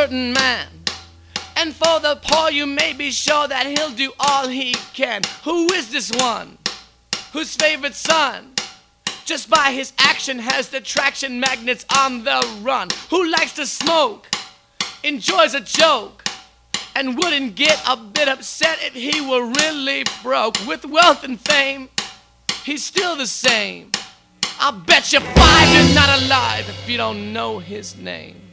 certain man. And for the poor you may be sure that he'll do all he can. Who is this one? Whose favorite son? Just by his action has the traction magnets on the run. Who likes to smoke, enjoys a joke, and wouldn't get a bit upset if he were really broke. With wealth and fame, he's still the same. I'll bet you 5 you're not alive if you don't know his name.